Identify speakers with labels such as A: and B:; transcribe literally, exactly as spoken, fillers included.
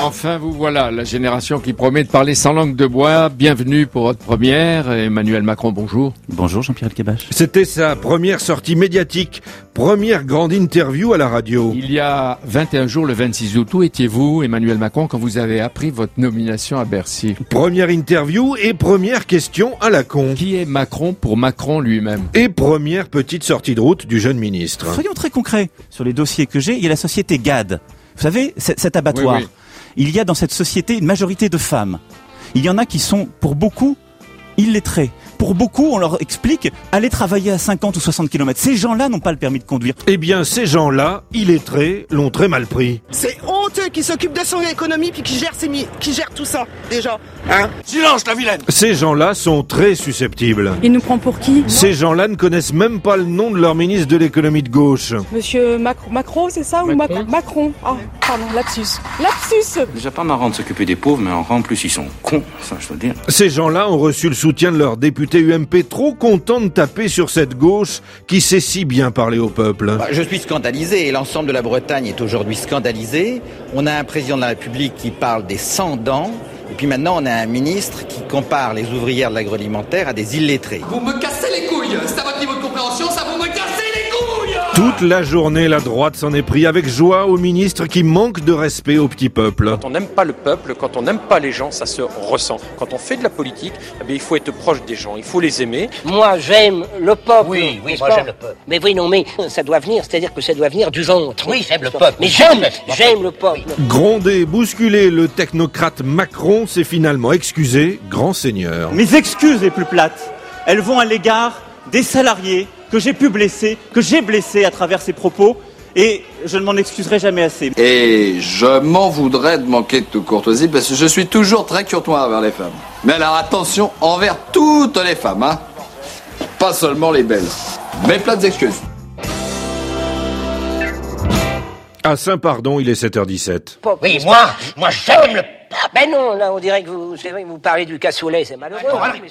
A: Enfin, vous voilà, la génération qui promet de parler sans langue de bois. Bienvenue pour votre première. Emmanuel Macron, bonjour.
B: Bonjour Jean-Pierre Elkabbach.
C: C'était sa première sortie médiatique, première grande interview à la radio.
A: Il y a vingt et un jours, le vingt-six août, où étiez-vous, Emmanuel Macron, quand vous avez appris votre nomination à Bercy?
C: Première interview et première question à la con.
A: Qui est Macron pour Macron lui-même?
C: Et première petite sortie de route du jeune ministre.
B: Soyons très concrets. Sur les dossiers que j'ai, il y a la société G A D. Vous savez, cet abattoir.
A: Oui, oui.
B: Il y a dans cette société une majorité de femmes. Il y en a qui sont, pour beaucoup, illettrés. Pour beaucoup, on leur explique, allez travailler à cinquante ou soixante kilomètres. Ces gens-là n'ont pas le permis de conduire.
C: Eh bien, ces gens-là, illettrés, l'ont très mal pris.
D: C'est honteux qui s'occupe de son économie puis qui gère ses mi- qui gère tout ça, déjà. Hein?
E: Silence, la vilaine!
C: Ces gens-là sont très susceptibles.
F: Il nous prend pour qui?
C: Ces gens-là ne connaissent même pas le nom de leur ministre de l'économie de gauche.
F: Monsieur Macron, Macron, c'est ça?
A: Macron.
F: Ou Mac- Macron? Ah, pardon, lapsus. Lapsus!
G: Déjà pas marrant de s'occuper des pauvres, mais en plus ils sont cons, ça je dois dire.
C: Ces gens-là ont reçu le soutien de leur député U M P, trop contents de taper sur cette gauche qui sait si bien parler au peuple.
H: Je suis scandalisé et l'ensemble de la Bretagne est aujourd'hui scandalisé. On a un président de la République qui parle des sans-dents et puis maintenant on a un ministre qui compare les ouvrières de l'agroalimentaire à des illettrés.
E: Vous me cassez les couilles! C'est à votre niveau de compréhension, ça vous me cassez les couilles!
C: Toute la journée, la droite s'en est pris avec joie au ministre qui manque de respect au petit peuple.
I: Quand on n'aime pas le peuple, quand on n'aime pas les gens, ça se ressent. Quand on fait de la politique, eh bien, il faut être proche des gens, il faut les aimer.
J: Moi, j'aime le peuple.
K: Oui, oui,
J: n'est-ce
K: moi
J: pas?
K: j'aime le peuple.
J: Mais oui, non, mais ça doit venir, c'est-à-dire que ça doit venir du ventre.
K: Oui, j'aime le peuple.
J: Mais j'aime, j'aime le peuple.
C: Gronder, bousculer le technocrate Macron s'est finalement excusé, grand seigneur.
B: Mes excuses les plus plates, elles vont à l'égard des salariés que j'ai pu blesser, que j'ai blessés à travers ces propos, et je ne m'en excuserai jamais assez.
L: Et je m'en voudrais de manquer de toute courtoisie parce que je suis toujours très courtois envers les femmes. Mais alors attention envers toutes les femmes, hein. Pas seulement les belles. Mes plates excuses.
C: À Saint-Pardon, il est sept heures dix-sept.
K: Oui, moi, moi j'aime le peuple.
J: Ben non, là, on dirait que vous, c'est vrai que vous parlez du cassoulet, c'est malheureux.
K: Non,
J: hein.
K: allez.